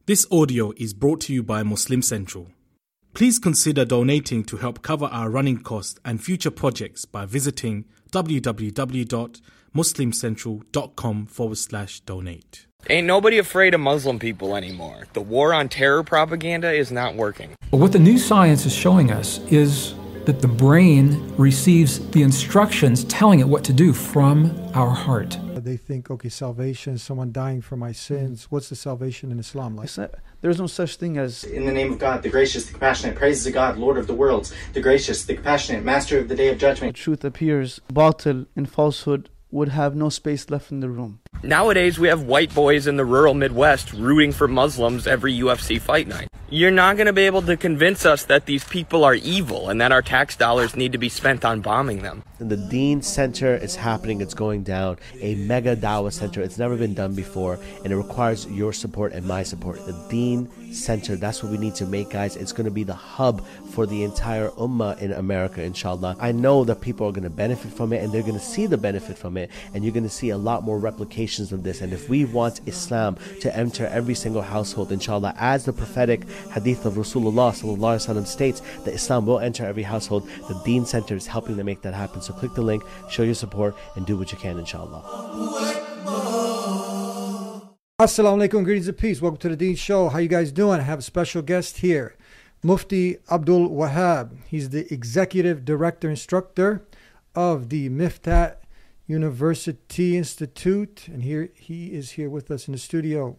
This audio is brought to you by Muslim Central. Please consider donating to help cover our running costs and future projects by visiting www.muslimcentral.com/donate. Ain't nobody afraid of Muslim people anymore. The war on terror propaganda is not working. What the new science is showing us is that the brain receives the instructions telling it what to do from our heart. They think, okay, salvation is someone dying for my sins. What's the salvation in Islam like? There's no such thing as... In the name of God, the gracious, the compassionate, praises to God, Lord of the worlds, the gracious, the compassionate, master of the day of judgment. Truth appears, batil and falsehood would have no space left in the room. Nowadays, we have white boys in the rural Midwest rooting for Muslims every UFC fight night. You're not going to be able to convince us that these people are evil and that our tax dollars need to be spent on bombing them. And the Deen Center is happening, it's going down, a mega Dawah center. It's never been done before, and it requires your support and my support. The Deen Center, that's what we need to make, guys. It's going to be the hub for the entire ummah in America, inshallah. I know that people are going to benefit from it, and they're going to see the benefit from it, and you're going to see a lot more replications of this. And if we want Islam to enter every single household, inshallah, as the prophetic hadith of Rasulullah sallallahu alaihi wasallam states, that Islam will enter every household, the Deen Center is helping to make that happen. So click the link, show your support, and do what you can, inshallah. Assalamu alaikum, greetings and peace. Welcome to the Deen Show. How you guys doing? I have a special guest here, Mufti Abdul Wahab. He's the Executive Director Instructor of the Miftat University Institute, and he is here with us in the studio.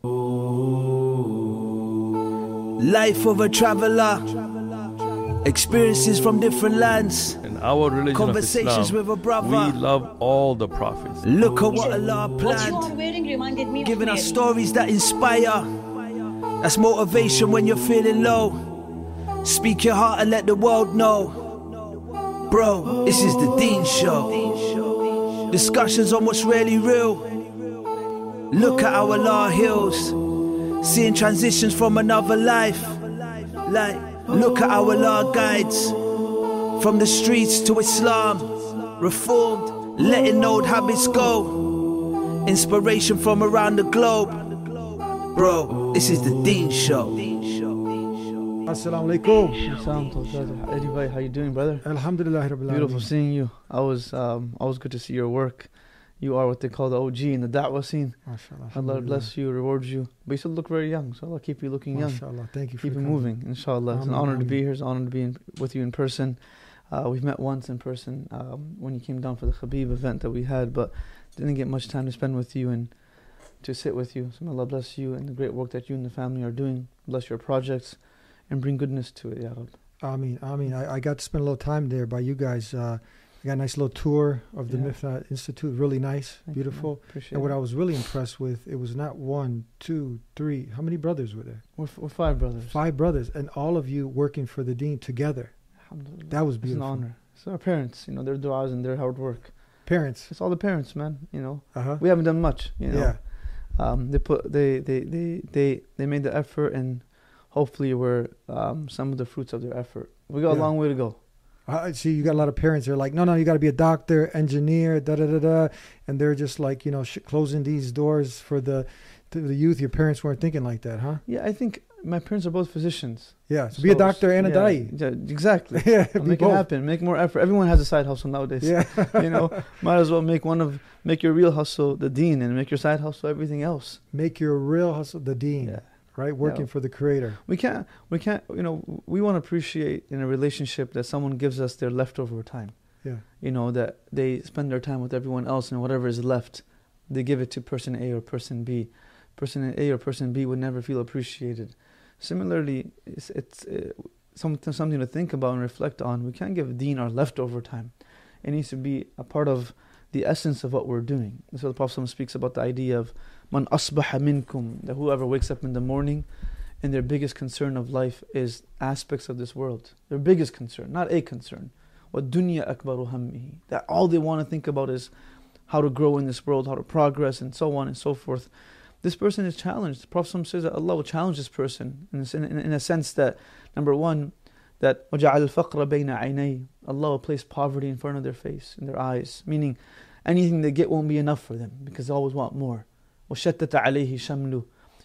Life of a traveler, experiences from different lands. In our religion Conversations of Islam, with a brother. we love all the prophets. Look at what Allah planned, giving us stories that inspire. That's motivation when you're feeling low. Speak your heart and let the world know. Bro, this is the Deen Show. Discussions on what's really real. Look at our Allah heals, seeing transitions from another life. Like, look at our Allah guides, from the streets to Islam, reformed, letting old habits go. Inspiration from around the globe. Bro, this is the Deen Show. Assalamu alaikum. Eddie Bhai, how you doing, brother? Alhamdulillah Rabbil Beautiful Alameen. seeing you. Always good to see your work. You are what they call the OG in the da'wah scene. MashaAllah. Allah bless you, reward you. But you still look very young, so Allah keep you looking young. MashaAllah. Thank you for Keep it coming. moving, inshallah. It's an honor to be here. It's an honor to be with you in person. We've met once in person when you came down for the Khabib event that we had, but didn't get much time to spend with you and to sit with you. So may Allah bless you and the great work that you and the family are doing. Bless your projects and bring goodness to it, Ya Rab. Ameen. I got to spend a little time there by you guys. I got a nice little tour of the Miftat Institute. Really nice, beautiful. Appreciate And what it. I was really impressed with, it was not one, two, three. How many brothers were there? We're five brothers. 5 brothers, and all of you working for the Deen together. Alhamdulillah. That was It's an beautiful. honor. It's our parents, their du'as and their hard work. Parents. It's all the parents, man. Uh-huh. We haven't done much. Yeah. They made the effort, and hopefully we're some of the fruits of their effort. We got a long way to go. See, you got a lot of parents. They're like, no, you got to be a doctor, engineer, and they're just like, closing these doors for the youth. Your parents weren't thinking like that, huh? Yeah, I think my parents are both physicians. Yeah, so be a doctor and a da'i. Yeah, exactly. Yeah, Make it happen. Make more effort. Everyone has a side hustle nowadays. Yeah. Might as well make your real hustle the Deen and make your side hustle everything else. Make your real hustle the Deen. Yeah. Right, working for the Creator. We can't. We want to appreciate in a relationship that someone gives us their leftover time. Yeah. That they spend their time with everyone else, and whatever is left, they give it to person A or person B. Person A or person B would never feel appreciated. Similarly, it's something to think about and reflect on. We can't give Deen our leftover time. It needs to be a part of the essence of what we're doing. So the Prophet speaks about the idea of man asbaha minkum, that whoever wakes up in the morning and their biggest concern of life is aspects of this world. Their biggest concern, not a concern. وَالدُّنْيَا أَكْبَرُ هَمِّهِ, that all they want to think about is how to grow in this world, how to progress, and so on and so forth. This person is challenged. The Prophet says that Allah will challenge this person in a sense that, number one, that وَجَعَلَ الْفَقْرَ بَيْنَ عَيْنَيْهِ, Allah will place poverty in front of their face, in their eyes, meaning anything they get won't be enough for them because they always want more. وَشَتَّتَ عَلَيْهِ شَمْلُ,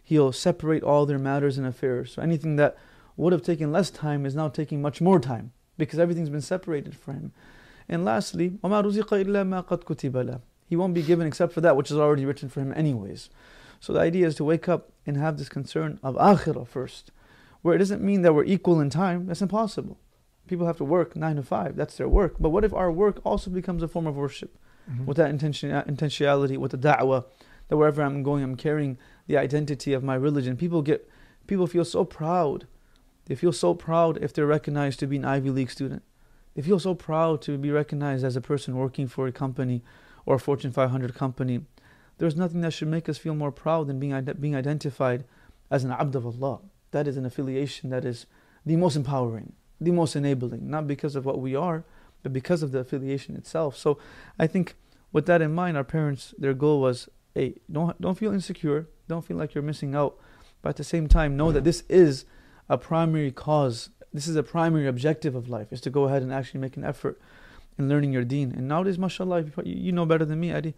He'll separate all their matters and affairs. So anything that would have taken less time is now taking much more time because everything's been separated for him. And lastly, وَمَا رُزِقَ إِلَّا مَا قَدْ كُتِبَ لَهُ. He won't be given except for that which is already written for him anyways. So the idea is to wake up and have this concern of akhirah first, where it doesn't mean that we're equal in time. That's impossible. People have to work 9 to 5. That's their work. But what if our work also becomes a form of worship? With that intentionality, with the da'wah, that wherever I'm going, I'm carrying the identity of my religion. People feel so proud. They feel so proud if they're recognized to be an Ivy League student. They feel so proud to be recognized as a person working for a company or a Fortune 500 company. There's nothing that should make us feel more proud than being identified as an abd of Allah. That is an affiliation that is the most empowering, the most enabling, not because of what we are, but because of the affiliation itself. So I think with that in mind, our parents, their goal was, hey, don't feel insecure, don't feel like you're missing out, but at the same time, know that this is a primary cause, this is a primary objective of life, is to go ahead and actually make an effort in learning your deen. And nowadays, mashallah, you know better than me, Eddie,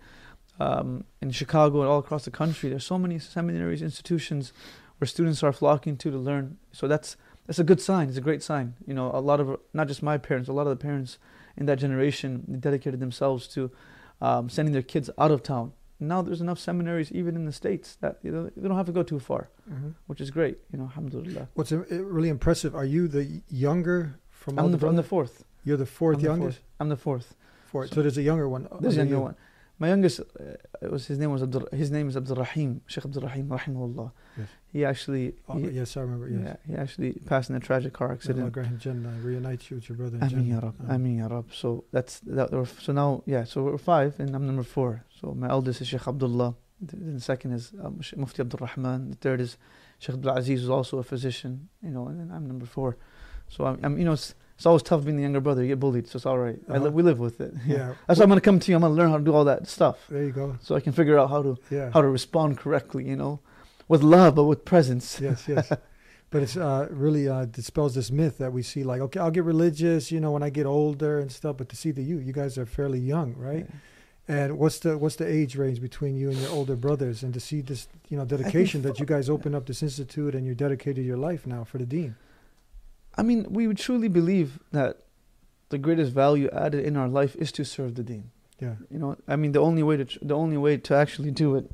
in Chicago and all across the country, there's so many seminaries, institutions where students are flocking to learn. So that's a good sign. It's a great sign. You know, a lot of, not just my parents, a lot of the parents in that generation, they dedicated themselves to sending their kids out of town. Now there's enough seminaries even in the States that they don't have to go too far, which is great. You know, alhamdulillah. What's really impressive, are you the younger from all I'm the the, I'm the fourth. You're the fourth youngest? I'm the fourth. So there's a younger one. There's a younger one. My youngest, his name is Abdul Rahim, Sheikh Abdul Rahim, rahimahullah. Yes. He actually... yes, I remember, yes. Yeah, he actually passed in a tragic car accident. Allah grant him Jannah, reunite you with your brother in Ameen Jannah. ya Rab, Ameen ya Rab. So so now, so we're 5 and I'm number 4. So my eldest is Sheikh Abdullah. The second is Mufti Abdul Rahman. The third is Sheikh Abdul Aziz, who's also a physician, and then I'm number 4. So I'm it's always tough being the younger brother. You get bullied, so it's all right. We live with it. Yeah. That's why I'm gonna come to you. I'm gonna learn how to do all that stuff. There you go. So I can figure out how to respond correctly. With love, but with presence. Yes. But it's really dispels this myth that we see, like, okay, I'll get religious, when I get older and stuff. But to see that you guys are fairly young, right? Yeah. And what's the age range between you and your older brothers? And to see this, dedication that you guys open up this institute and you dedicated your life now for the deen. I mean, we would truly believe that the greatest value added in our life is to serve the deen. Yeah. I mean, the only way to actually do it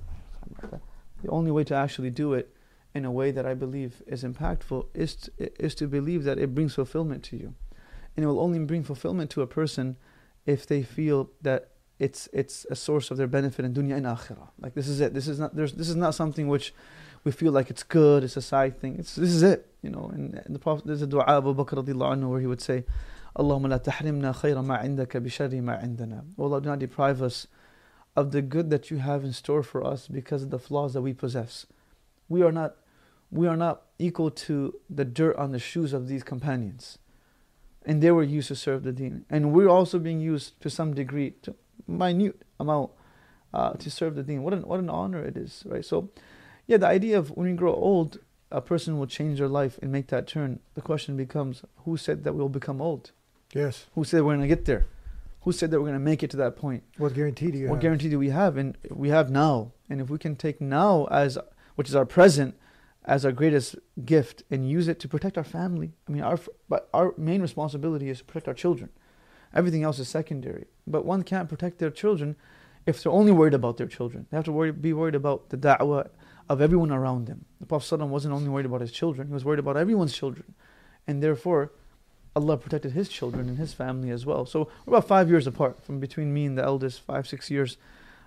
in a way that I believe is impactful is to believe that it brings fulfillment to you. And it will only bring fulfillment to a person if they feel that it's a source of their benefit in dunya and akhirah. Like, this is it. This is not something which we feel like it's good, it's a side thing. This is it. And the Prophet, there's a dua of Abu Bakr radiallahu anhu where he would say, Allahumma la tahrimna khayra ma indaka bi sharri ma indana. Oh Allah, do not deprive us of the good that you have in store for us because of the flaws that we possess. We are not equal to the dirt on the shoes of these companions. And they were used to serve the deen. And we're also being used to some degree, to minute amount, to serve the deen. What an honor it is, right? So, yeah, the idea of when we grow old, a person will change their life and make that turn. The question becomes, who said that we'll become old? Yes. Who said we're going to get there? Who said that we're going to make it to that point? What guarantee do you have? What guarantee do we have? And we have now. And if we can take now, which is our present, as our greatest gift and use it to protect our family. I mean, our main responsibility is to protect our children. Everything else is secondary. But one can't protect their children if they're only worried about their children. They have to be worried about the da'wah of everyone around them. The Prophet ﷺ wasn't only worried about his children, he was worried about everyone's children. And therefore, Allah protected his children and his family as well. So we're about 5 years apart from between me and the eldest, 5-6 years.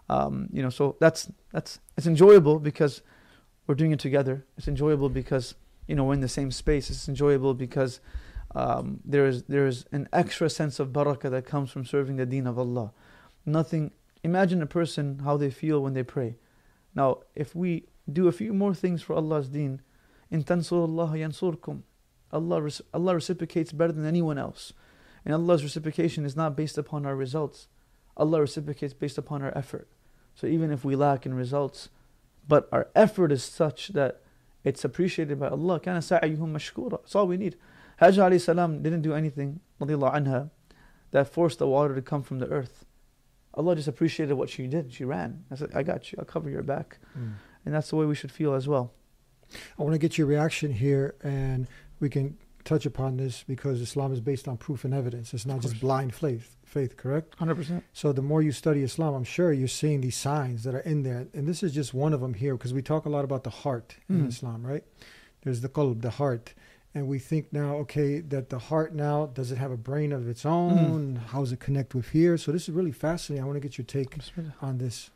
So it's enjoyable because we're doing it together. It's enjoyable because we're in the same space. It's enjoyable because there is an extra sense of barakah that comes from serving the deen of Allah. Imagine a person how they feel when they pray. Now, if we do a few more things for Allah's deen, in tansurullah yansurkum, Allah reciprocates better than anyone else. And Allah's reciprocation is not based upon our results. Allah reciprocates based upon our effort. So even if we lack in results, but our effort is such that it's appreciated by Allah, كَانَ سَعْيُهُمْ مَشْكُورًا. That's all we need. Hajar alayhi salam didn't do anything, radiallahu anha, that forced the water to come from the earth. Allah just appreciated what she did. She ran. I said, I got you. I'll cover your back. And that's the way we should feel as well. I want to get your reaction here, and we can touch upon this because Islam is based on proof and evidence. It's not just blind faith, correct? 100%. So the more you study Islam, I'm sure you're seeing these signs that are in there. And this is just one of them here, because we talk a lot about the heart in Islam, right? There's the qalb, the heart. And we think now, okay, that the heart now, does it have a brain of its own? How does it connect with here? So this is really fascinating. I want to get your take on this.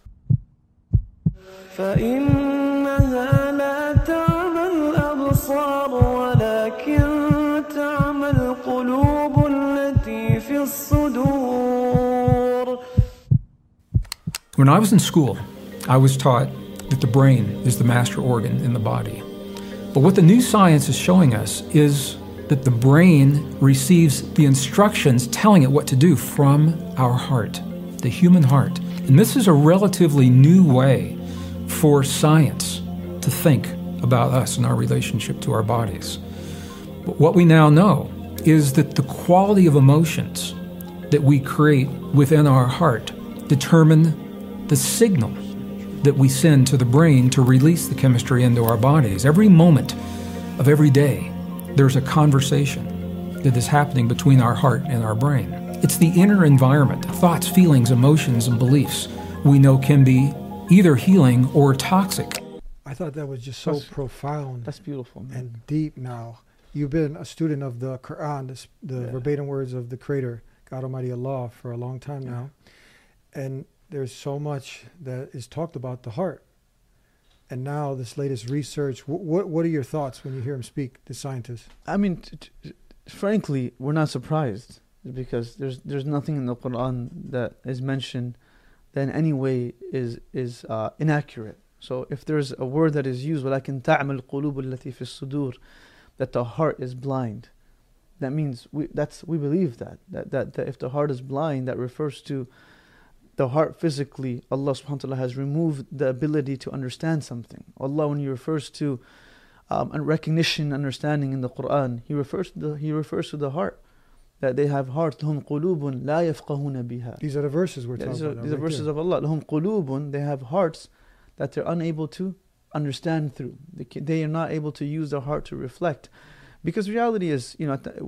فإنها لا تعمى الأبصار ولكن تعمى القلوب التي في الصدور. When I was in school, I was taught that the brain is the master organ in the body. But what the new science is showing us is that the brain receives the instructions telling it what to do from our heart, the human heart. And this is a relatively new way for science to think about us and our relationship to our bodies. But what we now know is that the quality of emotions that we create within our heart determine the signal that we send to the brain to release the chemistry into our bodies. Every moment of every day, there's a conversation that is happening between our heart and our brain. It's the inner environment, thoughts, feelings, emotions, and beliefs we know can be either healing or toxic. I thought that was just so profound. That's beautiful, man. And deep now. You've been a student of the Quran, the verbatim words of the Creator, God Almighty Allah, for a long time now. And there's so much that is talked about the heart. And now this latest research, what are your thoughts when you hear him speak, the scientist? I mean, frankly, we're not surprised, because there's nothing in the Quran that is mentioned that in any way is inaccurate. So if there's a word that is used, وَلَكِنْ تَعْمَى الْقُلُوبُ الَّتِي فِي الصُّدُورِ, that the heart is blind, that means we believe that if the heart is blind, that refers to the heart physically. Allah subhanahu wa ta'ala has removed the ability to understand something. Allah, when He refers to recognition, understanding in the Quran, He refers to the heart, that they have hearts. لَهُمْ قُلُوبٌ لَا يَفْقَهُونَ بِهَا. These are the verses we're talking about. These are verses of Allah. لَهُمْ قُلُوبٌ, they have hearts that they're unable to understand through. They are not able to use their heart to reflect. Because reality is,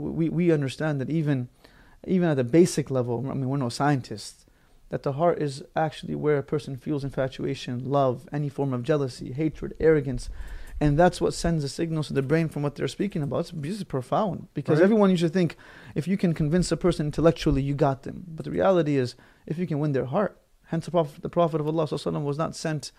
we understand that even at the basic level, I mean, we're no scientists, that the heart is actually where a person feels infatuation, love, any form of jealousy, hatred, arrogance. And that's what sends the signals to the brain from what they're speaking about. This is profound. Because everyone used to think, if you can convince a person intellectually, you got them. But the reality is, if you can win their heart. Hence the Prophet of Allah ﷺ was not sent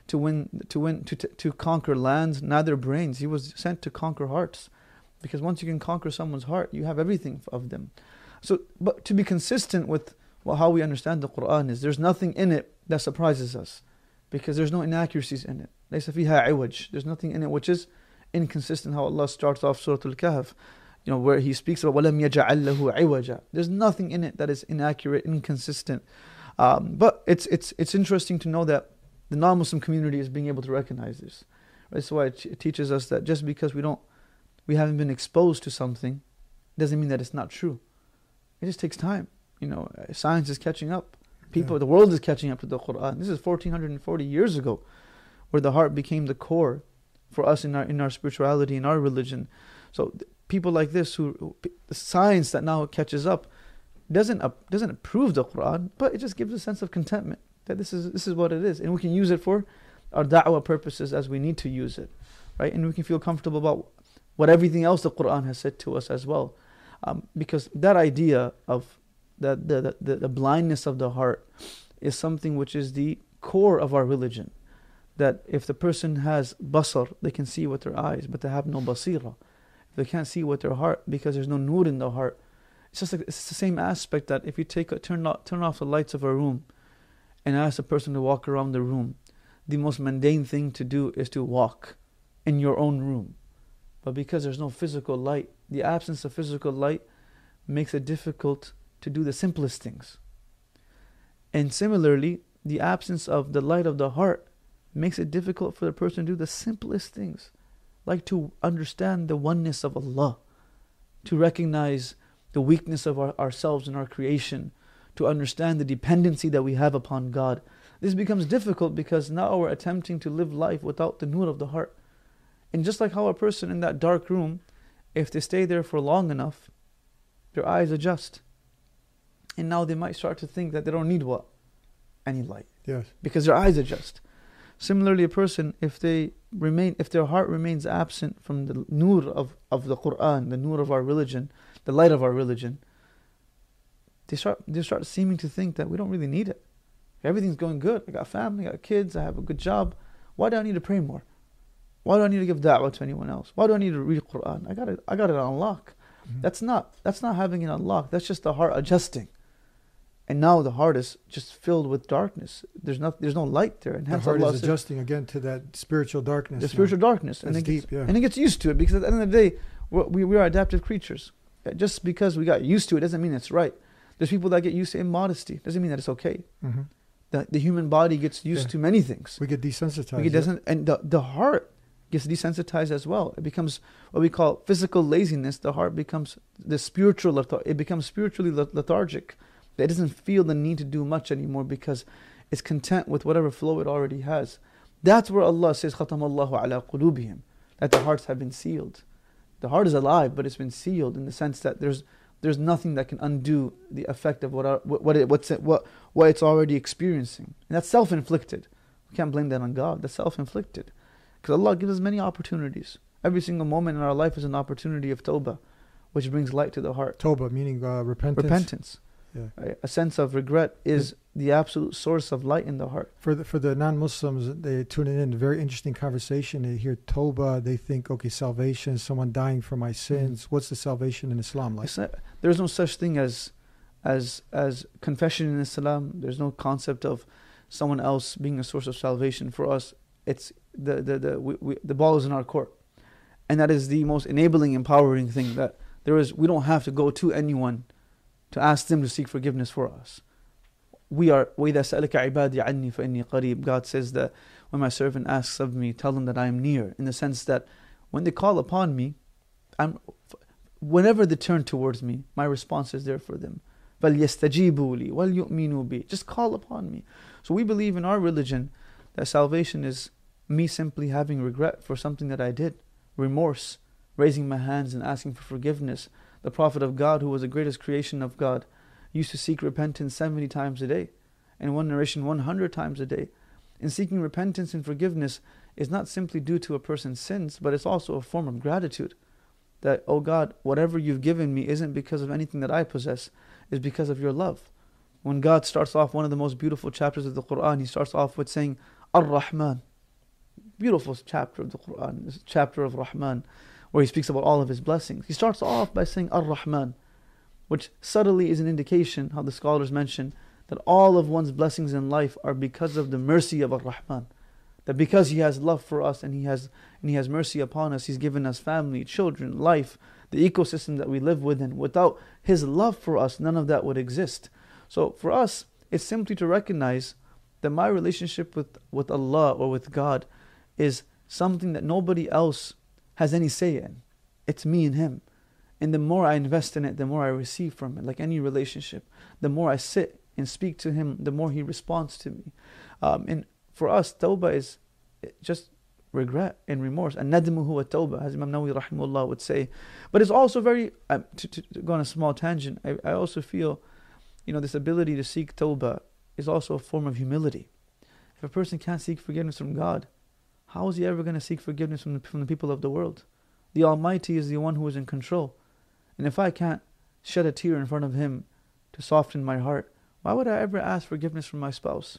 to conquer lands, neither brains. He was sent to conquer hearts. Because once you can conquer someone's heart, you have everything of them. So, but to be consistent with how we understand the Quran is, there's nothing in it that surprises us. Because there's no inaccuracies in it. لَيْسَ فِيهَا عِوَجٍ. There's nothing in it which is inconsistent. How Allah starts off Surah Al-Kahf, where He speaks about وَلَمْ يَجْعَلْ لَهُ عِوَجًا. There's nothing in it that is inaccurate, inconsistent. But it's interesting to know that the non-Muslim community is being able to recognize this. That's why it teaches us that just because we haven't been exposed to something, doesn't mean that it's not true. It just takes time. Science is catching up. The world is catching up to the Quran. This is 1440 years ago, where the heart became the core for us in our spirituality, in our religion. So people like this, the science that now catches up, doesn't approve the Quran, but it just gives a sense of contentment that this is what it is, and we can use it for our da'wah purposes as we need to use it, right? And we can feel comfortable about what everything else the Quran has said to us as well, because that idea of the blindness of the heart is something which is the core of our religion. That if the person has basar, they can see with their eyes, but they have no basira. If they can't see with their heart because there's no nur in the heart, it's the same aspect that if you turn off the lights of a room and ask a person to walk around the room, the most mundane thing to do is to walk in your own room. But because there's no physical light, the absence of physical light makes it difficult to do the simplest things. And similarly, the absence of the light of the heart makes it difficult for the person to do the simplest things, like to understand the oneness of Allah, to recognize the weakness of ourselves and our creation, to understand the dependency that we have upon God. This becomes difficult because now we're attempting to live life without the nur of the heart. And just like how a person in that dark room, if they stay there for long enough, their eyes adjust. And now they might start to think that they don't need what? Any light. Yes. Because their eyes adjust. Similarly, a person, if their heart remains absent from the nur of the Quran, the nur of our religion, the light of our religion, they start seeming to think that we don't really need it. Everything's going good. I got family, I got kids, I have a good job. Why do I need to pray more? Why do I need to give da'wah to anyone else? Why do I need to read Quran? I got it on lock. Mm-hmm. That's not having it on lock. That's just the heart adjusting. And now the heart is just filled with darkness. There's no light there. And the heart is adjusting again to that spiritual darkness. The spiritual darkness. And it gets used to it, because at the end of the day, we are adaptive creatures. Just because we got used to it doesn't mean it's right. There's people that get used to immodesty. Doesn't mean that it's okay. Mm-hmm. The human body gets used to many things. We get desensitized. And the heart gets desensitized as well. It becomes what we call physical laziness. The heart becomes it becomes spiritually lethargic. It doesn't feel the need to do much anymore because it's content with whatever flow it already has. That's where Allah says, خَتَمَ اللَّهُ عَلَىٰ قُلُوبِهِمْ, that the hearts have been sealed. The heart is alive, but it's been sealed in the sense that there's nothing that can undo the effect of what it's already experiencing. And that's self-inflicted. We can't blame that on God. That's self-inflicted. Because Allah gives us many opportunities. Every single moment in our life is an opportunity of tawbah, which brings light to the heart. Tawbah meaning repentance. Repentance. Yeah. A sense of regret is the absolute source of light in the heart. For the non-Muslims, they tune in, very interesting conversation. They hear Tawbah, they think, okay, salvation, someone dying for my sins. What's the salvation in Islam like? There's no such thing as confession in Islam. There's no concept of someone else being a source of salvation for us. It's the ball is in our court, and that is the most enabling, empowering thing that there is. We don't have to go to anyone to ask them to seek forgiveness for us. وَإِذَا سَأَلَكَ عِبَادِي عَنِّي فَإِنِّي قَرِيبٌ. God says that when my servant asks of me, tell them that I am near, in the sense that when they call upon me, whenever they turn towards me, my response is there for them. فَلْيَسْتَجِيبُوا لِي وَلْيُؤْمِنُوا بِي. Just call upon me. So we believe in our religion that salvation is me simply having regret for something that I did, remorse, raising my hands and asking for forgiveness. The Prophet of God, who was the greatest creation of God, used to seek repentance 70 times a day. In one narration, 100 times a day. And seeking repentance and forgiveness is not simply due to a person's sins, but it's also a form of gratitude. That, oh God, whatever you've given me isn't because of anything that I possess, it's because of your love. When God starts off one of the most beautiful chapters of the Quran, He starts off with saying, Ar-Rahman. Beautiful chapter of the Quran, this chapter of Rahman, where He speaks about all of His blessings. He starts off by saying Ar-Rahman, which subtly is an indication, how the scholars mention, that all of one's blessings in life are because of the mercy of Ar-Rahman. That because He has love for us and He has mercy upon us, He's given us family, children, life, the ecosystem that we live within. Without His love for us, none of that would exist. So for us, it's simply to recognize that my relationship with Allah or with God is something that nobody else has any say in. It's me and Him. And the more I invest in it, the more I receive from it. Like any relationship, the more I sit and speak to Him, the more He responds to me. And for us, tawbah is just regret and remorse. And nadmu huwa tawbah, as Imam Nawawi rahimahullah would say. But it's also very, to go on a small tangent, I also feel, this ability to seek tawbah is also a form of humility. If a person can't seek forgiveness from God, how is he ever going to seek forgiveness from the people of the world? The Almighty is the one who is in control. And if I can't shed a tear in front of Him to soften my heart, why would I ever ask forgiveness from my spouse?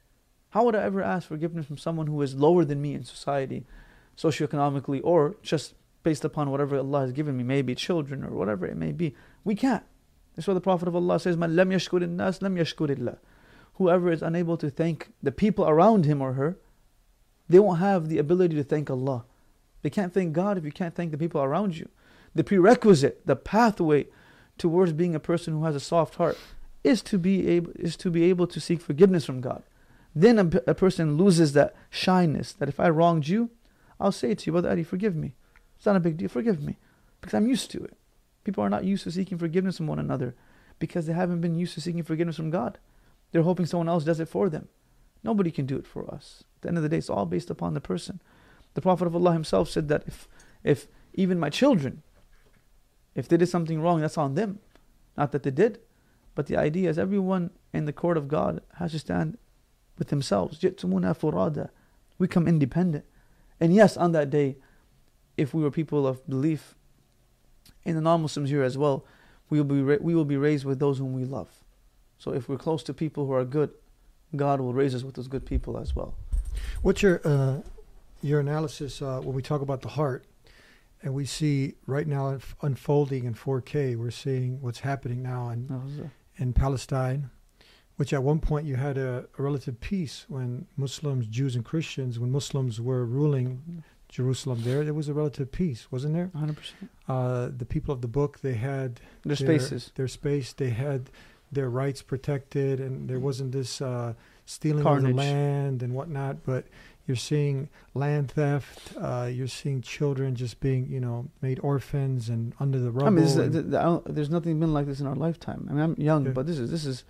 How would I ever ask forgiveness from someone who is lower than me in society, socioeconomically, or just based upon whatever Allah has given me, maybe children or whatever it may be? We can't. That's why the Prophet of Allah says, "Man lam yashkur nas lam yashkurillah." Whoever is unable to thank the people around him or her, they won't have the ability to thank Allah. They can't thank God if you can't thank the people around you. The prerequisite, the pathway towards being a person who has a soft heart is to be able to seek forgiveness from God. Then a person loses that shyness, that if I wronged you, I'll say to you, Brother Adi, forgive me. It's not a big deal, forgive me. Because I'm used to it. People are not used to seeking forgiveness from one another because they haven't been used to seeking forgiveness from God. They're hoping someone else does it for them. Nobody can do it for us. At the end of the day, it's all based upon the person. The Prophet of Allah himself said that if even my children, if they did something wrong, that's on them. Not that they did, but the idea is everyone in the court of God has to stand with themselves. جِئْتُمُونَا فُرَادًا. We come independent. And yes, on that day, if we were people of belief, in the non-Muslims here as well, we will be raised with those whom we love. So if we're close to people who are good, God will raise us with those good people as well. What's your analysis when we talk about the heart, and we see right now unfolding in 4K, we're seeing what's happening now in Palestine, which at one point you had a relative peace when Muslims, Jews and Christians, when Muslims were ruling Jerusalem there was a relative peace, wasn't there? 100%. The people of the book, they had their spaces. Their space, they had their rights protected, and there wasn't this stealing Carnage. of the land and whatnot. But you're seeing land theft, you're seeing children just being, made orphans and under the rubble. I mean, there's nothing been like this in our lifetime. I mean, I'm young, but this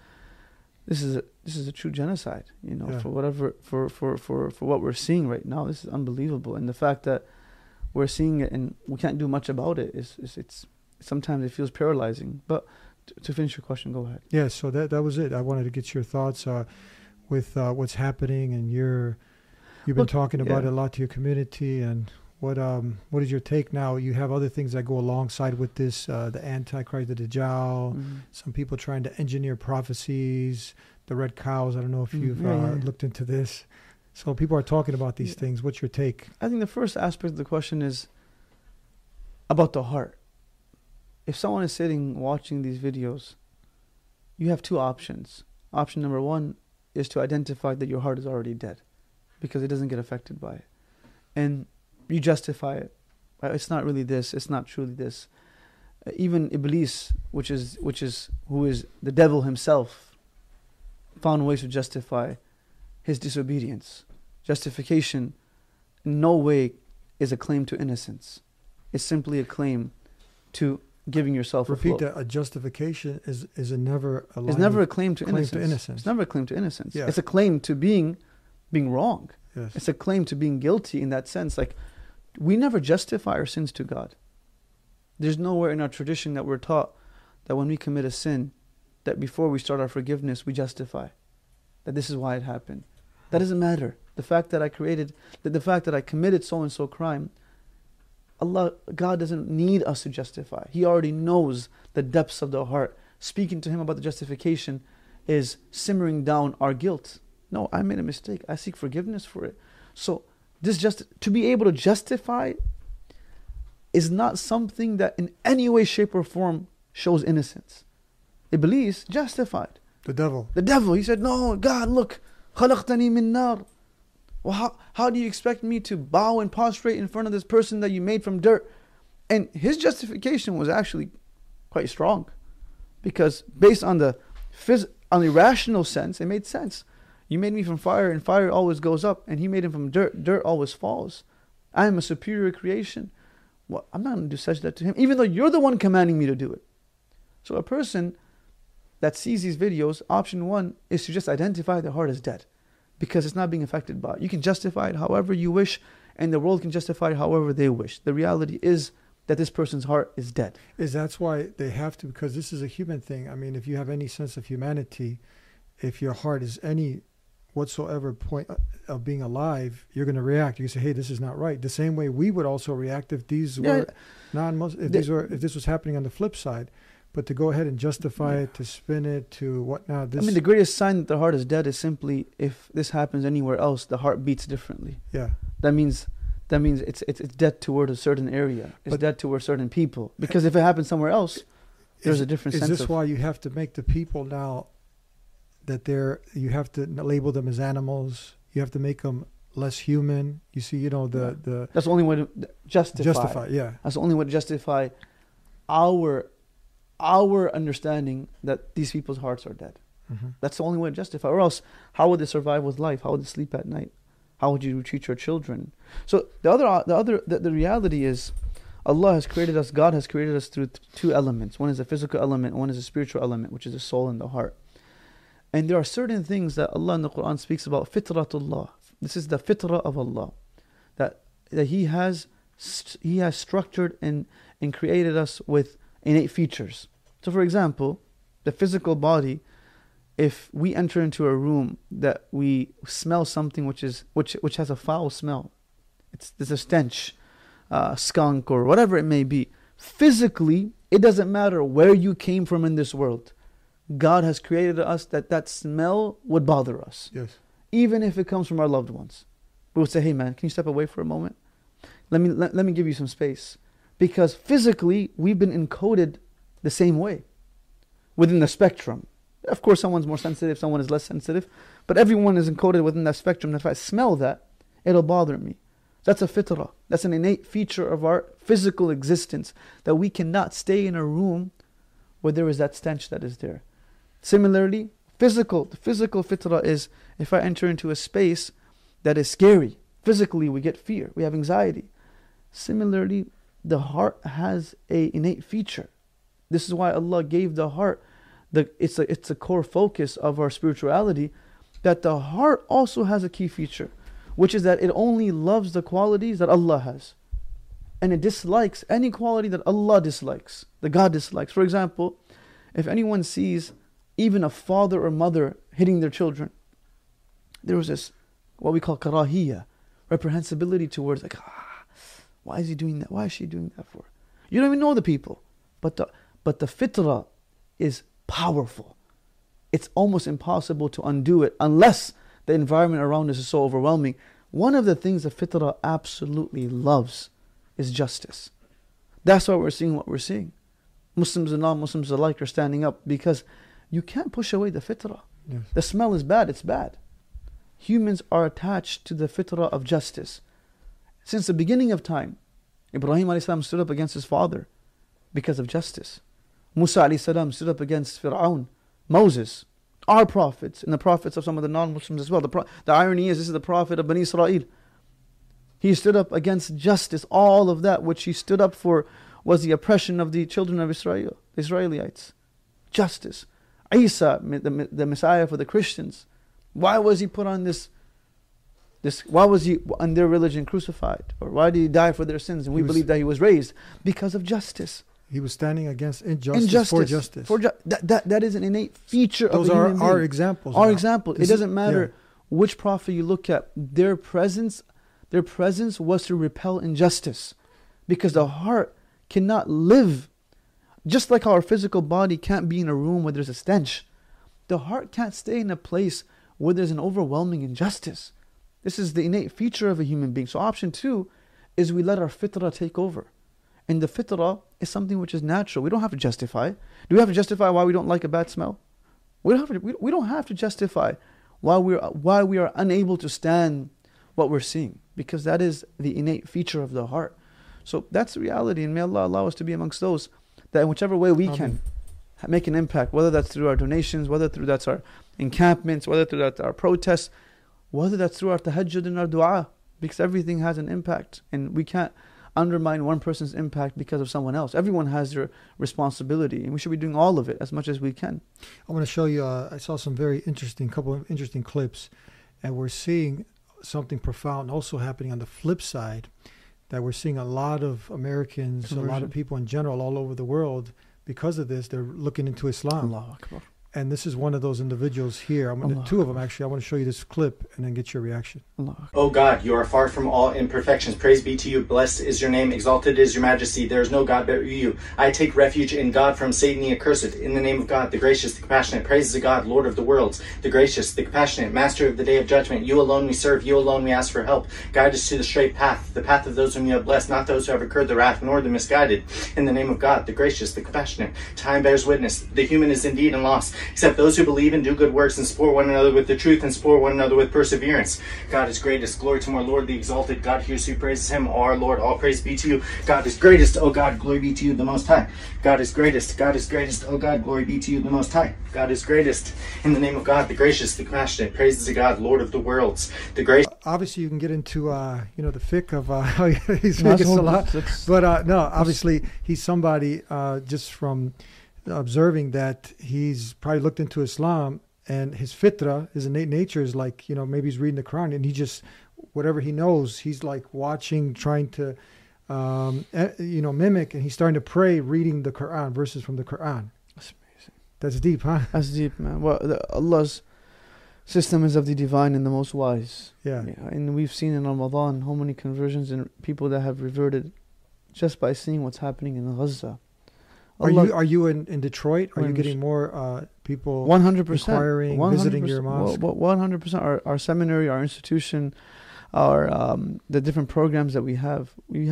is a true genocide, for whatever, for what we're seeing right now. This is unbelievable. And the fact that we're seeing it and we can't do much about it it's sometimes it feels paralyzing. But to finish your question, go ahead. Yeah, so that was it. I wanted to get your thoughts with what's happening, and you've been talking about it a lot to your community, and what is your take now? You have other things that go alongside with this, the Antichrist, the Dajjal, some people trying to engineer prophecies, the red cows. I don't know if you've looked into this. So people are talking about these things. What's your take? I think the first aspect of the question is about the heart. If someone is sitting watching these videos, you have two options. Option number one is to identify that your heart is already dead because it doesn't get affected by it. And you justify it. It's not really this. It's not truly this. Even Iblis, who is the devil himself, found ways to justify his disobedience. Justification in no way is a claim to innocence. It's simply a claim to giving yourself Repeat that. A justification is never a It's never a claim to innocence. It's never a claim to innocence. Yeah. It's a claim to being wrong. Yes. It's a claim to being guilty in that sense. Like, we never justify our sins to God. There's nowhere in our tradition that we're taught that when we commit a sin, that before we start our forgiveness, we justify that this is why it happened. That doesn't matter. The fact that I committed so-and-so crime, God doesn't need us to justify. He already knows the depths of the heart. Speaking to Him about the justification is simmering down our guilt. No, I made a mistake. I seek forgiveness for it. So to be able to justify is not something that in any way, shape, or form shows innocence. Iblis justified. The devil. He said, no, God, look, خَلَقْتَنِي مِن نَارٍ. Well, how do you expect me to bow and prostrate in front of this person that you made from dirt? And his justification was actually quite strong, because based on the rational sense, it made sense. You made me from fire, and fire always goes up, and he made him from dirt. Dirt always falls. I am a superior creation. Well, I'm not going to do sajda to him, even though you're the one commanding me to do it. So a person that sees these videos, option one is to just identify their heart as dead, because it's not being affected by it. You can justify it however you wish, and the world can justify it however they wish. The reality is that this person's heart is dead. That's why they have to, because this is a human thing. I mean, if you have any sense of humanity, if your heart is any whatsoever point of being alive, you're going to react. You say, hey, this is not right. The same way we would also react if these were non-Muslim, if this was happening on the flip side. But to go ahead and justify it, to spin it, to whatnot. The greatest sign that the heart is dead is simply if this happens anywhere else, the heart beats differently. Yeah. That means it's dead toward a certain area. It's dead toward certain people. Because if it happens somewhere else, there's a different sense. Is this why you have to make the people now that you have to label them as animals? You have to make them less human. You see, that's the only way to justify. Yeah. That's the only way to justify our understanding that these people's hearts are dead. Mm-hmm. That's the only way to justify. Or else, how would they survive with life? How would they sleep at night? How would you treat your children? So the reality is, Allah has created us. God has created us through two elements. One is a physical element. One is a spiritual element, which is the soul and the heart. And there are certain things that Allah in the Quran speaks about. Fitratullah. This is the fitrah of Allah. That He has structured and created us with innate features. So for example, the physical body, if we enter into a room that we smell something which has a foul smell, there's a stench, skunk or whatever it may be, physically, it doesn't matter where you came from in this world. God has created us that smell would bother us. Yes. Even if it comes from our loved ones. We would say, hey man, can you step away for a moment? Let me give you some space. Because physically, we've been encoded the same way within the spectrum. Of course, someone's more sensitive, someone is less sensitive, but everyone is encoded within that spectrum. If I smell that, it'll bother me. That's a fitrah. That's an innate feature of our physical existence, that we cannot stay in a room where there is that stench that is there. Similarly, the physical fitrah is, if I enter into a space that is scary, physically we get fear, we have anxiety. Similarly, the heart has an innate feature. This is why Allah gave the heart, it's a core focus of our spirituality, that the heart also has a key feature, which is that it only loves the qualities that Allah has. And it dislikes any quality that Allah dislikes, that God dislikes. For example, if anyone sees even a father or mother hitting their children, there was this, what we call karahiyya, reprehensibility towards, like, why is he doing that? Why is she doing that for? You don't even know the people. But the fitrah is powerful. It's almost impossible to undo it unless the environment around us is so overwhelming. One of the things the fitrah absolutely loves is justice. That's why we're seeing what we're seeing. Muslims and non-Muslims alike are standing up, because you can't push away the fitrah. Yes. The smell is bad, it's bad. Humans are attached to the fitrah of justice. Since the beginning of time, Ibrahim a.s. stood up against his father because of justice. Musa a.s. stood up against Fir'aun. Moses, our prophets, and the prophets of some of the non-Muslims as well. The irony is, this is the prophet of Bani Israel. He stood up against justice. All of that which he stood up for was the oppression of the children of Israel, the Israelites. Justice. Isa, the Messiah for the Christians. Why was he put on why was he on their religion crucified? Or why did he die for their sins? And we believe that he was raised because of justice. He was standing against injustice for justice. That is an innate feature of a human being. Those are our examples. Our example. It doesn't matter which prophet you look at. Their presence was to repel injustice. Because the heart cannot live. Just like our physical body can't be in a room where there's a stench, the heart can't stay in a place where there's an overwhelming injustice. This is the innate feature of a human being. So option 2 is we let our fitrah take over. And the fitrah is something which is natural. We don't have to justify. Do we have to justify why we don't like a bad smell? We don't have to justify why we are unable to stand what we're seeing, because that is the innate feature of the heart. So that's the reality, and may Allah allow us to be amongst those that in whichever way we can make an impact, whether that's through our donations, whether through that's our encampments, whether through that's our protests, whether that's through our tahajjud and our dua, because everything has an impact, and we can't undermine one person's impact because of someone else. Everyone has their responsibility, and we should be doing all of it as much as we can. I want to show you, I saw some couple of interesting clips, and we're seeing something profound also happening on the flip side, that we're seeing a lot of Americans, a lot of people in general all over the world, because of this, they're looking into Islam. Allahu Akbar. And this is one of those individuals here. Two of them, actually. I want to show you this clip and then get your reaction. O God, you are far from all imperfections. Praise be to you. Blessed is your name. Exalted is your majesty. There is no God but you. I take refuge in God from Satan the accursed. In the name of God, the gracious, the compassionate. Praise to God, Lord of the worlds. The gracious, the compassionate, master of the day of judgment. You alone we serve. You alone we ask for help. Guide us to the straight path. The path of those whom you have blessed. Not those who have incurred the wrath, nor the misguided. In the name of God, the gracious, the compassionate. Time bears witness. The human is indeed in loss, except those who believe and do good works and support one another with the truth and support one another with perseverance. God is greatest. Glory to our Lord, the exalted. God hears who praises him. Our Lord, all praise be to you. God is greatest. O God, glory be to you, the Most High. God is greatest. God is greatest. O God, glory be to you, the Most High. God is greatest. In the name of God, the gracious, the compassionate. Praises to God, Lord of the worlds. The gracious. Obviously, you can get into the fiqh of how he's a lot, but no, obviously he's somebody just from observing that he's probably looked into Islam, and his fitrah, his innate nature, is like, maybe he's reading the Quran and he just whatever he knows, he's like watching, trying to, mimic, and he's starting to pray, reading the Quran, verses from the Quran. That's amazing. That's deep, huh? That's deep, man. Well, Allah's system is of the divine and the most wise. Yeah. And we've seen in Ramadan how many conversions and people that have reverted just by seeing what's happening in Gaza. Are you in Detroit? Are you getting more people 100% inquiring, visiting your mosque? 100%. Our seminary, our institution, our the different programs that we have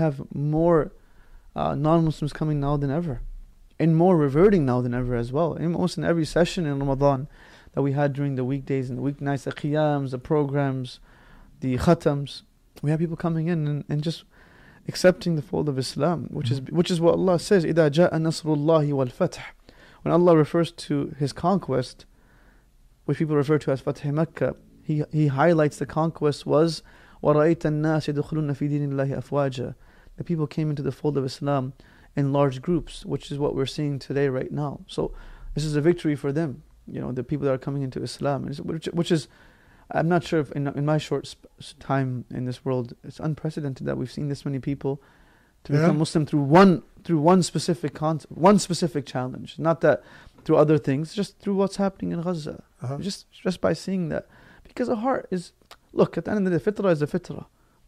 more non-Muslims coming now than ever, and more reverting now than ever as well. Almost in every session in Ramadan that we had during the weekdays and the weeknights, the qiyams, the programs, the khatams, we have people coming in and just accepting the fold of Islam, which is what Allah says, إِذَا جَاءَ نَصْرُ اللَّهِ وَالْفَتْحِ. When Allah refers to His conquest, which people refer to as Fath Makkah, He highlights the conquest was وَرَأَيْتَ النَّاسِ يَدْخُلُونَ فِي دِينِ اللَّهِ أَفْوَاجًا. The people came into the fold of Islam in large groups, which is what we're seeing today right now. So this is a victory for them, the people that are coming into Islam, which is, I'm not sure if in my short time in this world, it's unprecedented that we've seen this many people to become Muslim through one specific challenge. Not that through other things, just through what's happening in Gaza. Just by seeing that, because the heart is, look, at the end of the day, fitrah is a fitrah.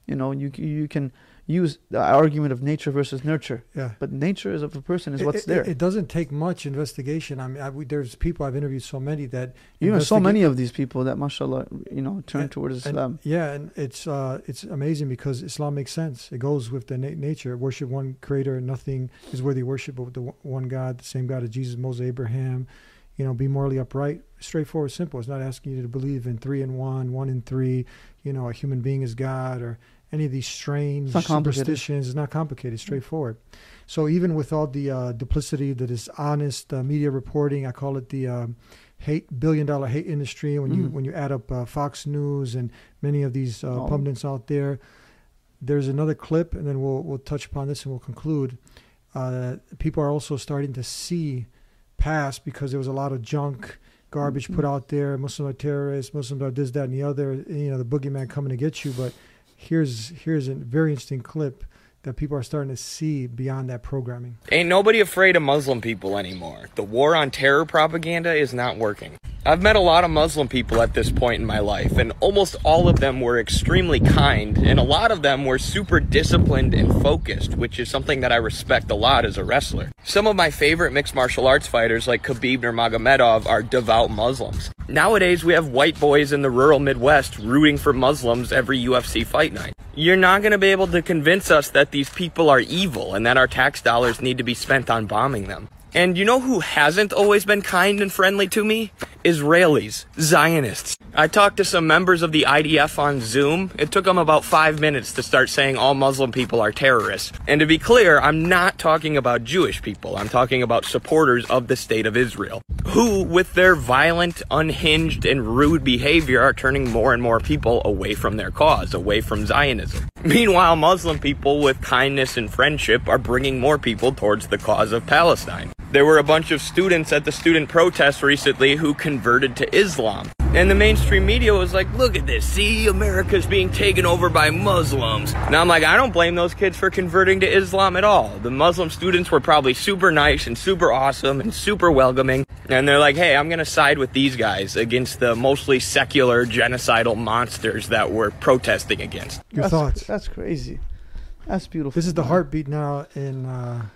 You can use the argument of nature versus nurture. Yeah. But nature is of a person is what's there. It doesn't take much investigation. I mean, there's people I've interviewed, so many that so many of these people that, mashallah, turn towards Islam. And it's amazing because Islam makes sense. It goes with the nature. Worship one Creator. Nothing is worthy of worship but the one God, the same God as Jesus, Moses, Abraham. Be morally upright. Straightforward, simple. It's not asking you to believe in 3 in 1, 1 in 3. A human being is God, or any of these strange superstitions. It's not complicated, straightforward. So even with all the duplicity, the dishonest media reporting, I call it the billion-dollar hate industry. When you add up Fox News and many of these pundits out there, there's another clip, and then we'll touch upon this and we'll conclude. People are also starting to see past, because there was a lot of junk, garbage put out there. Muslims are terrorists. Muslims are this, that, and the other. The boogeyman coming to get you, but. Here's a very interesting clip that people are starting to see beyond that programming. Ain't nobody afraid of Muslim people anymore. The war on terror propaganda is not working. I've met a lot of Muslim people at this point in my life, and almost all of them were extremely kind, and a lot of them were super disciplined and focused, which is something that I respect a lot as a wrestler. Some of my favorite mixed martial arts fighters like Khabib Nurmagomedov are devout Muslims. Nowadays, we have white boys in the rural Midwest rooting for Muslims every UFC fight night. You're not going to be able to convince us that these people are evil and that our tax dollars need to be spent on bombing them. And you know who hasn't always been kind and friendly to me? Israelis, Zionists. I talked to some members of the IDF on Zoom. It took them about 5 minutes to start saying all Muslim people are terrorists. And to be clear, I'm not talking about Jewish people. I'm talking about supporters of the State of Israel, who, with their violent, unhinged, and rude behavior, are turning more and more people away from their cause, away from Zionism. Meanwhile, Muslim people with kindness and friendship are bringing more people towards the cause of Palestine. There were a bunch of students at the student protests recently who converted to Islam. And the mainstream media was like, look at this, see, America's being taken over by Muslims. Now I'm like, I don't blame those kids for converting to Islam at all. The Muslim students were probably super nice and super awesome and super welcoming. And they're like, hey, I'm going to side with these guys against the mostly secular, genocidal monsters that we're protesting against. Your thoughts? That's crazy. That's beautiful. This is the heartbeat now in America.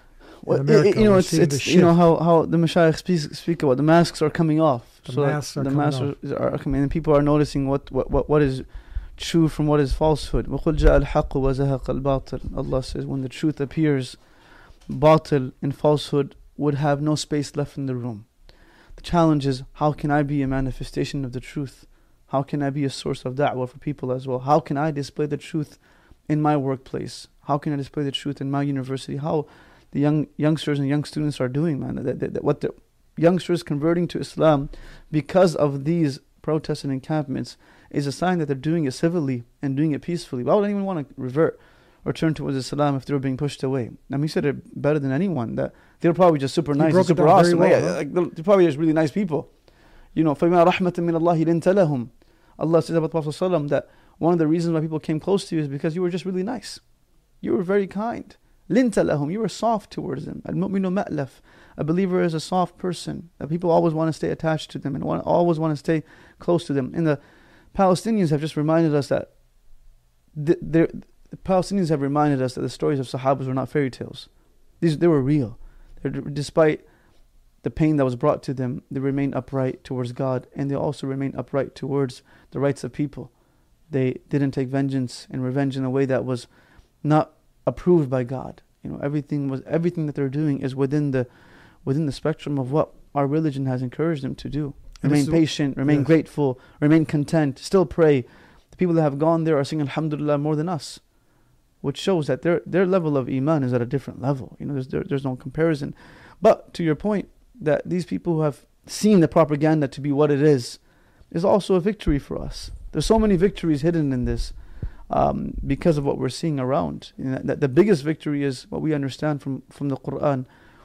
It's how the Mashayikh speak about the masks are coming off. The masks are coming, and people are noticing what is true from what is falsehood. وَقُلْ جَاءَ الْحَقُّ وَزَهَقَ الْبَاطِلُ. Allah says, when the truth appears, batil and falsehood would have no space left in the room. The challenge is, how can I be a manifestation of the truth? How can I be a source of da'wah for people as well? How can I display the truth in my workplace? How can I display the truth in my university? How the youngsters and young students are doing, man. What the youngsters converting to Islam because of these protests and encampments is a sign that they're doing it civilly and doing it peacefully. Why would anyone want to revert or turn towards Islam if they were being pushed away? I mean, he said it better than anyone, that they're probably just super nice and super awesome. They're probably just really nice people. فَبِمَا رَحْمَةٍ مِّنَ اللَّهِ لِنْتَ لَهُمْ. Allah says about Prophet ﷺ that One of the reasons why people came close to you is because you were just really nice. You were very kind. Linta lahum, you were soft towards them. Al-mu'minu ma'laf, a believer is a soft person. People always want to stay attached to them and always want to stay close to them. And the Palestinians have just reminded us that the Palestinians have reminded us that the stories of Sahabas were not fairy tales. They were real. Despite the pain that was brought to them, they remained upright towards God, and they also remained upright towards the rights of people. They didn't take vengeance and revenge in a way that was not approved by God. Everything that they're doing is within the spectrum of what our religion has encouraged them to do. Remain patient, remain grateful, remain content, still pray. The people that have gone there are singing Alhamdulillah more than us, which shows that their level of iman is at a different level. There's no comparison. But to your point, that these people who have seen the propaganda to be what it is also a victory for us. There's so many victories hidden in this because of what we're seeing around. That the biggest victory is what we understand from the Quran.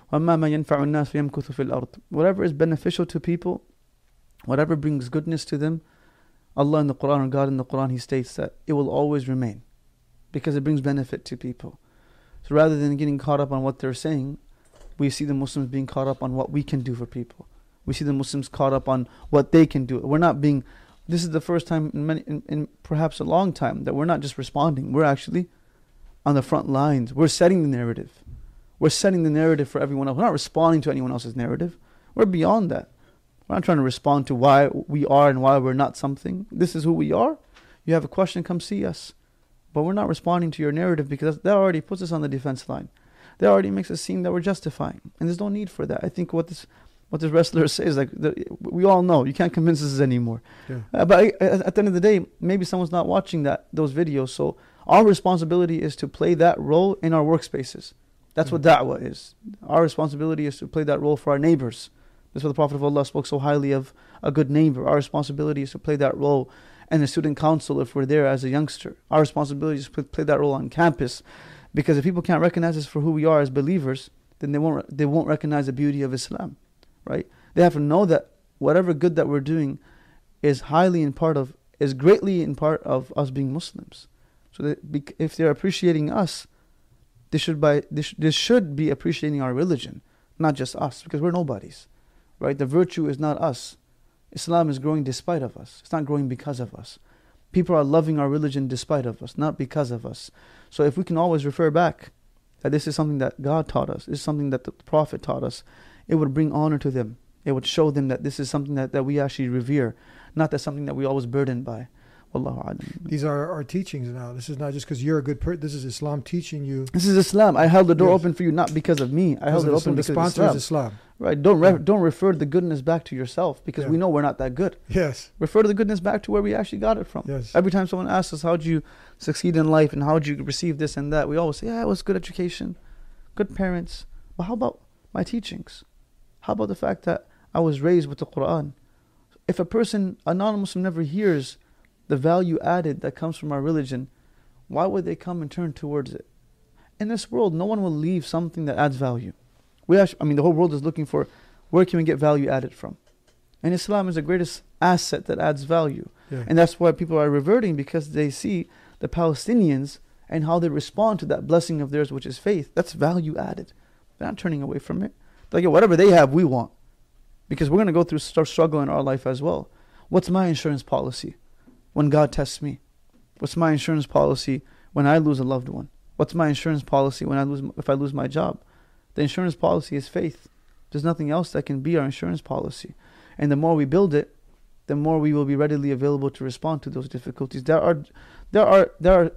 Whatever is beneficial to people, whatever brings goodness to them, Allah in the Quran, or God in the Quran, He states that it will always remain because it brings benefit to people. So rather than getting caught up on what they're saying, we see the Muslims being caught up on what we can do for people. We see the Muslims caught up on what they can do. This is the first time in perhaps a long time that we're not just responding. We're actually on the front lines. We're setting the narrative. We're setting the narrative for everyone else. We're not responding to anyone else's narrative. We're beyond that. We're not trying to respond to why we are and why we're not something. This is who we are. You have a question, come see us. But we're not responding to your narrative because that already puts us on the defense line. That already makes us seem that we're justifying. And there's no need for that. I think what this wrestler says, we all know, you can't convince us anymore. Yeah. But at the end of the day, maybe someone's not watching those videos. So our responsibility is to play that role in our workspaces. That's what da'wah is. Our responsibility is to play that role for our neighbors. That's why the Prophet of Allah spoke so highly of a good neighbor. Our responsibility is to play that role in the student council if we're there as a youngster. Our responsibility is to play that role on campus. Because if people can't recognize us for who we are as believers, then they won't recognize the beauty of Islam, right? They have to know that whatever good that we're doing is greatly in part of us being Muslims. So that if they're appreciating us, they should be appreciating our religion, not just us, because we're nobodies, right? The virtue is not us. Islam is growing despite of us. It's not growing because of us. People are loving our religion despite of us, not because of us. So if we can always refer back that this is something that God taught us, this is something that the Prophet taught us, it would bring honor to them. It would show them that this is something that we actually revere, not that something that we always burdened by. Wallahu a'lam. These are our teachings now. This is not just because you're a good person. This is Islam teaching you. This is Islam. I held the door open for you not because of me. I held it open because the sponsor is Islam. Right. Don't refer the goodness back to yourself because we know we're not that good. Yes. Refer to the goodness back to where we actually got it from. Yes. Every time someone asks us, how did you succeed in life and how did you receive this and that, we always say, it was good education, good parents. But how about my teachings? How about the fact that I was raised with the Quran? If a non-Muslim never hears the value added that comes from our religion, why would they come and turn towards it? In this world, no one will leave something that adds value. The whole world is looking for where can we get value added from. And Islam is the greatest asset that adds value. Yeah. And that's why people are reverting, because they see the Palestinians and how they respond to that blessing of theirs, which is faith. That's value added. They're not turning away from it. They're like, whatever they have, we want. Because we're going to go through struggle in our life as well. What's my insurance policy when God tests me? What's my insurance policy when I lose a loved one? What's my insurance policy if I lose my job? The insurance policy is faith. There's nothing else that can be our insurance policy. And the more we build it, the more we will be readily available to respond to those difficulties. They are going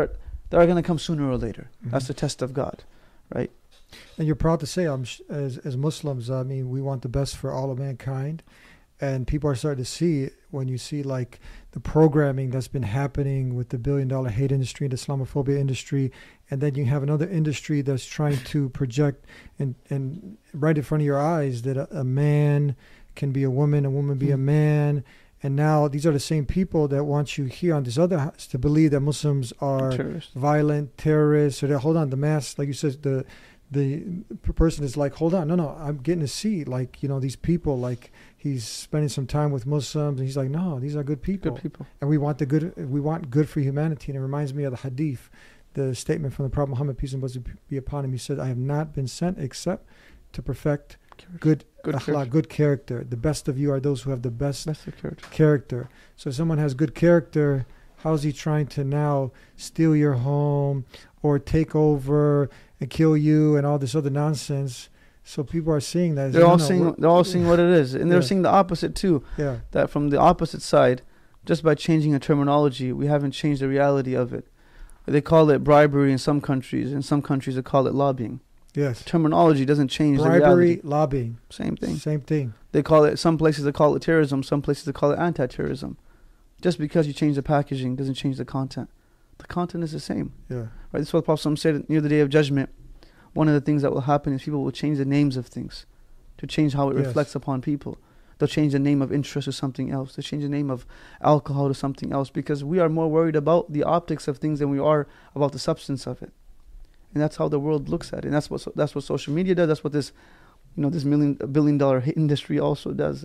to come sooner or later. Mm-hmm. That's the test of God, right? And you're proud to say, as Muslims, we want the best for all of mankind. And people are starting to see, when you see like the programming that's been happening with the $1 billion hate industry and the Islamophobia industry, and then you have another industry that's trying to project and right in front of your eyes that a man can be a woman be a man. And now these are the same people that want you here on this other house to believe that Muslims are violent terrorists, or that, hold on, the mass, like you said, the the person is like, hold on, no, I'm getting to see, like, you know, these people, like, he's spending some time with Muslims, and he's like, no, these are good people. Good people. And we want good for humanity. And it reminds me of the hadith, the statement from the Prophet Muhammad, peace and blessings be upon him. He said, I have not been sent except to perfect good akhlaq, good character. The best of you are those who have the best character. So if someone has good character, how's he trying to now steal your home or take over and kill you and all this other nonsense? So people are seeing that. They're all seeing what it is. And they're seeing the opposite too. Yeah. That from the opposite side, just by changing a terminology, we haven't changed the reality of it. They call it bribery in some countries. In some countries, they call it lobbying. Yes. Terminology doesn't change the reality. Bribery, lobbying. Same thing. Same thing. They call it, some places they call it terrorism, some places they call it anti-terrorism. Just because you change the packaging doesn't change the content. The content is the same. Yeah. Right. This is what the Prophet said near the Day of Judgment. One of the things that will happen is people will change the names of things to change how it reflects upon people. They'll change the name of interest to something else. They'll change the name of alcohol to something else, because we are more worried about the optics of things than we are about the substance of it. And that's how the world looks at it. And that's what social media does. That's what this, you know, this $1 billion industry also does.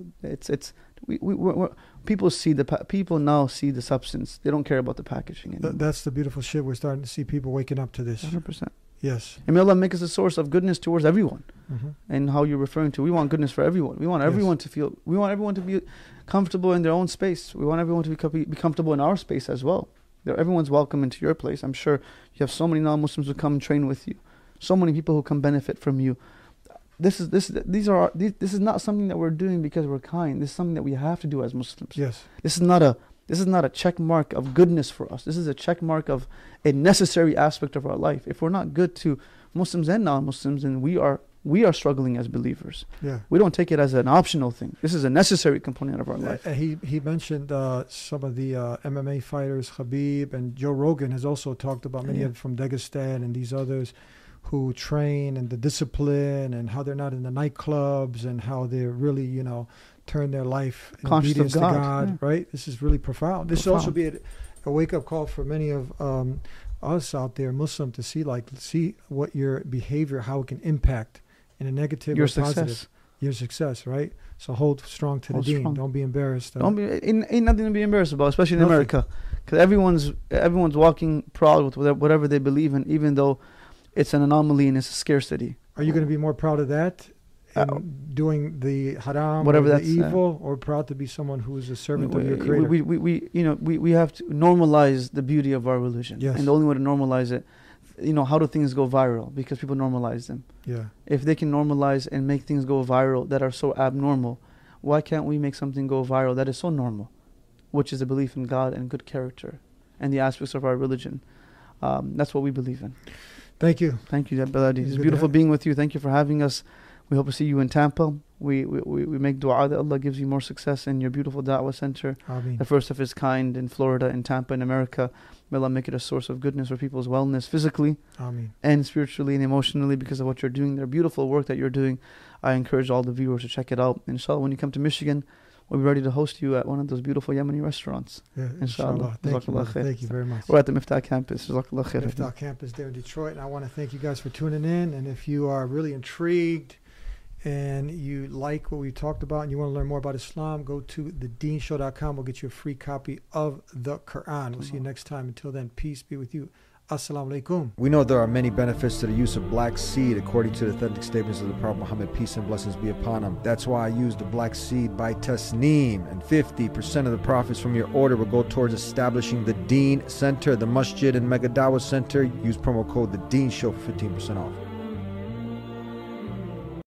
People now see the substance. They don't care about the packaging anymore. That's the beautiful shit. We're starting to see people waking up to this. 100%. Yes. And may Allah make us a source of goodness towards everyone. Mm-hmm. And how you're referring to, we want goodness for everyone. We want everyone to feel, we want everyone to be comfortable in their own space. We want everyone to be comfortable in our space as well. Everyone's welcome into your place. I'm sure you have so many non-Muslims who come and train with you. So many people who come benefit from you. This is not something that we're doing because we're kind. This is something that we have to do as Muslims. Yes. This is not a check mark of goodness for us. This is a check mark of a necessary aspect of our life. If we're not good to Muslims and non-Muslims, then we are struggling as believers. Yeah. We don't take it as an optional thing. This is a necessary component of our life. He mentioned some of the MMA fighters, Khabib, and Joe Rogan has also talked about many of them from Dagestan and these others who train, and the discipline, and how they're not in the nightclubs, and how they're really, you know, turn their life in obedience to God, right? This is really profound. This should also be a wake-up call for many of us out there, Muslim, to see what your behavior, how it can impact in a negative or positive. Your success, right? So hold strong to the deen. Don't be embarrassed. Ain't nothing to be embarrassed about, especially in America, because everyone's walking proud with whatever they believe in, even though it's an anomaly and it's a scarcity. Are you going to be more proud of that? Doing the haram, whatever, or the evil, or proud to be someone who is a servant of your Creator? We have to normalize the beauty of our religion. Yes. And the only way to normalize it, how do things go viral? Because people normalize them. Yeah. If they can normalize and make things go viral that are so abnormal, why can't we make something go viral that is so normal, which is a belief in God and good character and the aspects of our religion? That's what we believe in. Thank you. Thank you, Baladi. It's beautiful being with you. Thank you for having us. We hope to see you in Tampa. We make dua that Allah gives you more success in your beautiful da'wah center. Ameen. The first of its kind in Florida, in Tampa, in America. May Allah make it a source of goodness for people's wellness physically, Ameen, and spiritually and emotionally, because of what you're doing. Their beautiful work that you're doing. I encourage all the viewers to check it out. Inshallah, when you come to Michigan, we'll be ready to host you at one of those beautiful Yemeni restaurants. Yeah, inshallah. Thank you very much. We're at the Miftah campus. Miftah campus there in Detroit. And I want to thank you guys for tuning in. And if you are really intrigued and you like what we talked about and you want to learn more about Islam, go to thedeenshow.com. We'll get you a free copy of the Quran. We'll see you next time. Until then, peace be with you. Assalamu alaikum. We know there are many benefits to the use of black seed according to the authentic statements of the Prophet Muhammad, peace and blessings be upon him. That's why I use the black seed by Tasneem, and 50% of the profits from your order will go towards establishing the Deen Center, the Masjid and Mega Dawah Center. Use promo code The Deen Show for 15% off.